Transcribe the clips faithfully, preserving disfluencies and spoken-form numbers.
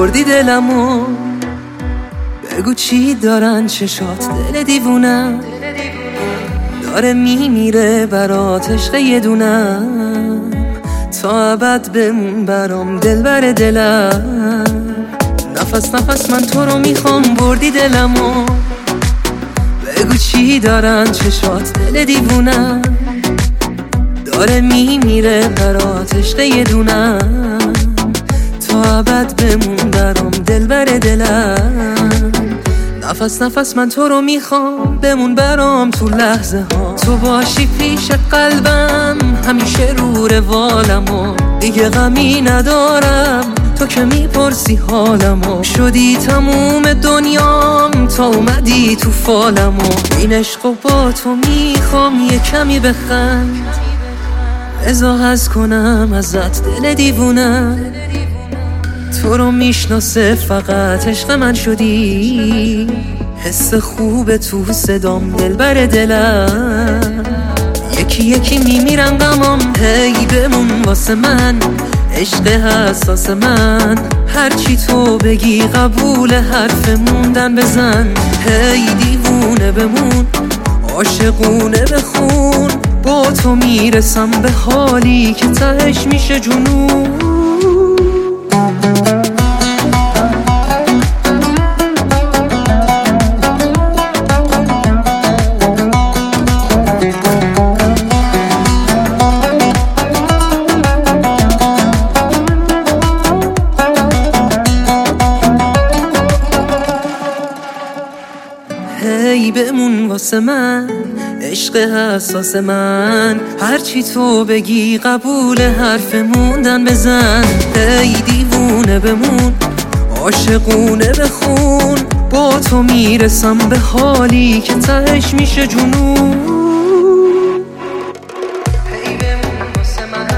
بردی دلمو. بگو چی دارن چشات دل دیوونم، داره میمیره برات عشق یه دونم. تا ابد بمون برام دلبر دلم. نفس نفس من تو رو میخوام بردی دلمو. بگو چی دارن چشات دل دیوونم، داره میمیره برات عشق یه دونم. تا ابد بمون برام دلبر دلم. نفس نفس من تو رو میخوام بمون برام تو لحظه ها. تو باشی پیش قلبم همیشه رو روالمو. دیگه غمی ندارم تو که میپرسی حالمو. شدی تموم دنیام تا اومدی تو فالمو. این عشقو با تو میخوام یه کمی بخند، ازاحز کنم ازت دل دیوونم. تو رو میشناسه فقط عشق من شدی. حس خوب تو صدام دلبر دلم. یکی یکی میمیرم غمام. هی بمون واسه من عشق حساس من. هرچی تو بگی قبول حرف موندن بزن. هی دیوونه بمون عاشقونه بخون. با تو میرسم به حالی که تهش میشه جنون. هی بمون واسه من عشق حساس من. هرچی تو بگی قبول حرف موندن بزن. هی دیوونه بمون عاشقونه بخون. با تو میرسم به حالی که تهش میشه جنون. هی بمون واسه من.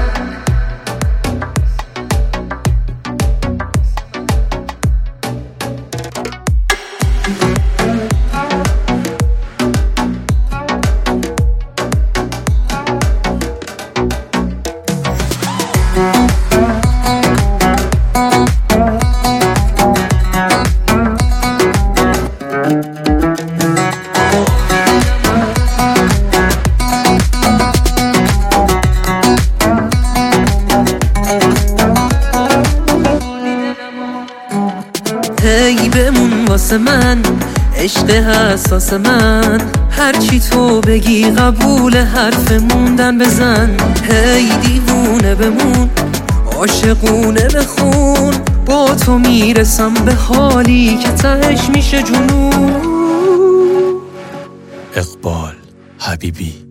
هی بمون واسه من عشق حساس من. هرچی تو بگی قبول حرف موندن بزن. هی دیوونه بمون عاشقونه بخون. با تو میرسم به حالی که تهش میشه جنون. اقبال حبیبی.